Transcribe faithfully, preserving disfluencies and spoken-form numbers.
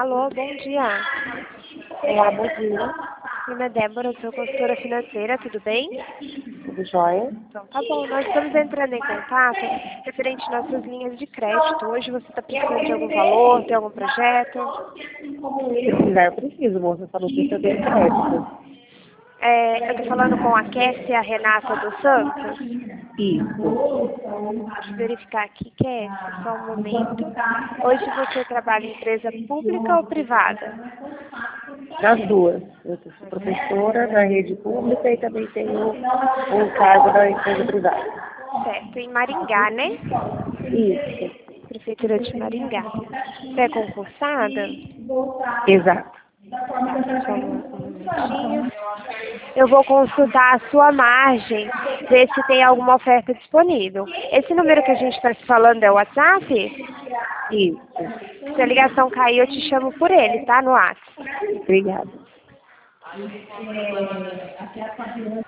Alô, bom dia. Olá, bom dia. Meu nome é Débora, sou consultora financeira, tudo bem? Tudo jóia? Então tá bom, nós estamos entrando em contato referente às nossas linhas de crédito. Hoje você está precisando de algum valor, tem algum projeto? Precisar, eu preciso, moça. Só não precisa ter crédito. É, eu estou falando com a Kessia Renata dos Santos. Isso. Deixa eu verificar aqui, Kessia, só um momento. Hoje você trabalha em empresa pública ou privada? Das duas. Eu sou professora da rede pública e também tenho um cargo da empresa privada. Certo, em Maringá, né? Isso. Prefeitura de Maringá. Você é concursada? Exato. Tá, só um, um minutinho. Eu vou consultar a sua margem, ver se tem alguma oferta disponível. Esse número que a gente está se falando é o WhatsApp? Isso. Se a ligação cair, eu te chamo por ele, tá? No WhatsApp. Obrigada.